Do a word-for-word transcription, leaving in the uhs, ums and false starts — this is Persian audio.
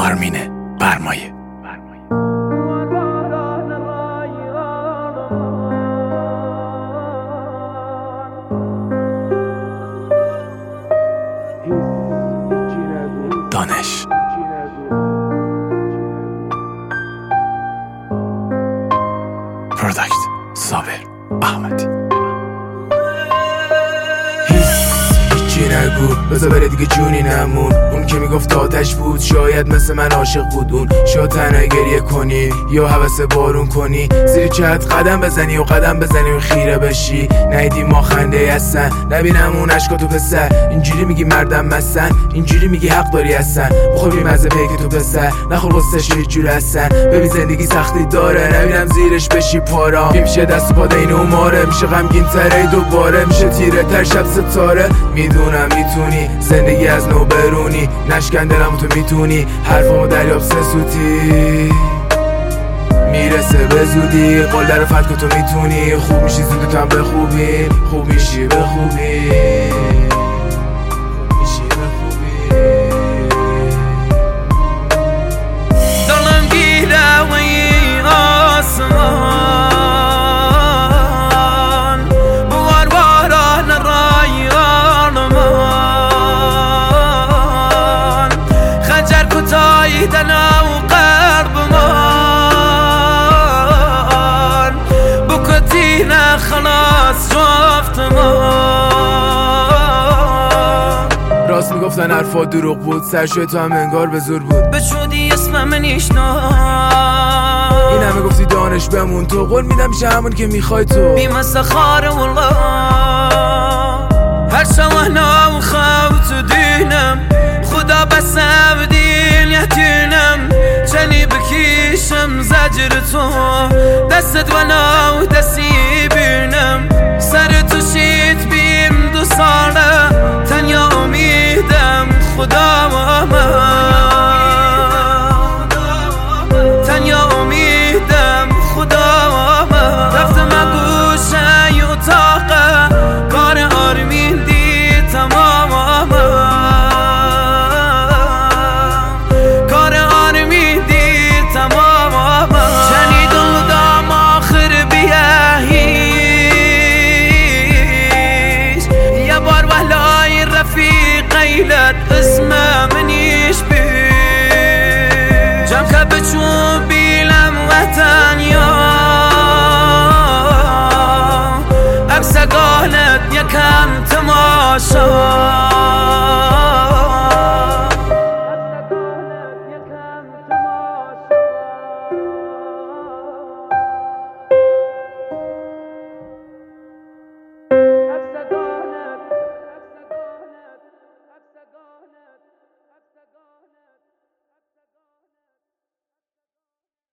آرمین برمایه. دانش پروداکت صابر احمدی. هیچی نگو بذار بره دیگه جونی نمون. اون که میگفت آتش بود شاید مثل من عاشق بود. اون شاید تنها گریه کنی یا حوث بارون کنی، زیر چت قدم بزنی و قدم بزنی و خیره بشی. نیدی ما خنده هستن نبینم اون عشقا تو پسر. اینجوری میگی مردم مستن، اینجوری میگی حق داری هستن. بخور بی مزه پیک تو پسر، نخور قصهش یه جور هستن. ببین زندگی سختی داره نبینم زیرش بشی پارا. میشه دست و پا دین و ماره، میشه غمگین تره دوباره، میشه تیره تر شب ستاره. میدونم میتونی زندگی از نو برونی، نشکن دلمو تو میتونی حرفامو دریاب سه سوتی. میرسه به زودی قول در فتکو تو میتونی. خوب میشی زود تو هم به خوبی، خوب میشی به خوبی. دلم گیره و این آسمان بوار باران رایان من، خنجر کتایی دنا و قرب من، بکتینه خلاص جفت من. راست میگفتن حرفا دروغ بود، سرشوی تو هم انگار به زور بود. بشودی اسمم نیشنا این همه گفتی دانش بمون تو، قول میدم میشه همون که میخوای تو. بیمسه خاره والله هر شوهنا و خوت دینم، خدا بسم دین یتینم. چنی بکیشم زجر تو دستت ونا و دستی بینم. سر تو شید بیم دو ساله تنیا امیدم خدا و من، تنیا امیدم خدا و من. رفتم گوشه ی اتاقه کار آرمین دی تمام کار آرمین دی تمام. شنید دام آخر بیه هیچ یه بار وحلای رفیق قیلت اسم منیش بی جم که بچون بیلم وطن یا عکس قالت یکم تماشا.